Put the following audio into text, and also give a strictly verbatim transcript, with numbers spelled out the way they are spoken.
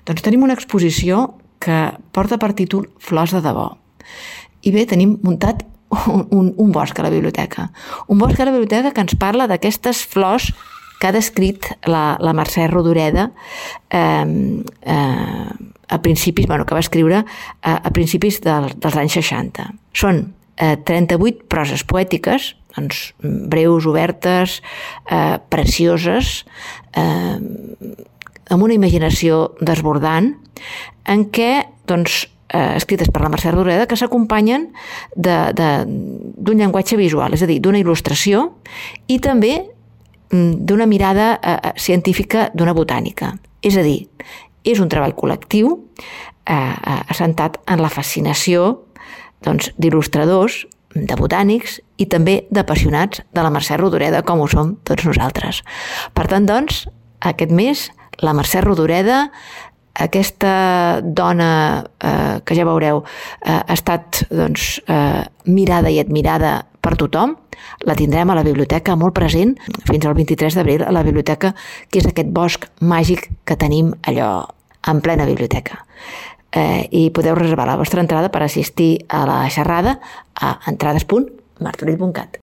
Doncs tenim una exposició que porta per títol Flors de debò. I bé, tenim muntat un, un, un bosc a la biblioteca. Un bosc a la biblioteca que ens parla d'aquestes flors que ha descrit la, la Mercè Rodoreda eh, eh, a principis, bueno, que va escriure a, a principis del, dels anys seixanta. Són eh, trenta-vuit proses poètiques, doncs, breus, obertes, eh, precioses, eh, amb una imaginació desbordant, en què, doncs, eh, escrites per la Mercè Rodoreda, que s'acompanyen d'un llenguatge visual, és a dir, d'una il·lustració i també d'una mirada eh, científica d'una botànica. És a dir, és un treball col·lectiu eh, assentat en la fascinació doncs, d'il·lustradors, de botànics i també d'apassionats de la Mercè Rodoreda, com ho som tots nosaltres. Per tant, doncs, aquest mes, la Mercè Rodoreda, aquesta dona eh, que ja veureu eh, ha estat doncs, eh, mirada i admirada per tothom, la tindrem a la biblioteca molt present fins al vint-i-tres d'abril a la biblioteca, que és aquest bosc màgic que tenim allò en plena biblioteca. Eh, I podeu reservar la vostra entrada per assistir a la xerrada a entrades punt martorell punt cat.